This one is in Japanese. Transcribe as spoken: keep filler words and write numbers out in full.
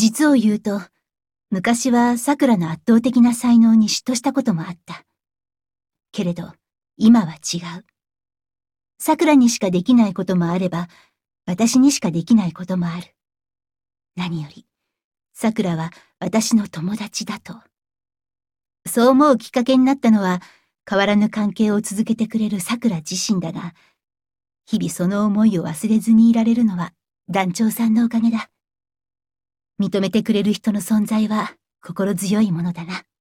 実を言うと、昔は桜の圧倒的な才能に嫉妬したこともあった。けれど、今は違う。桜にしかできないこともあれば、私にしかできないこともある。何より、桜は私の友達だと。そう思うきっかけになったのは、変わらぬ関係を続けてくれる桜自身だが、日々その思いを忘れずにいられるのは団長さんのおかげだ。認めてくれる人の存在は心強いものだな。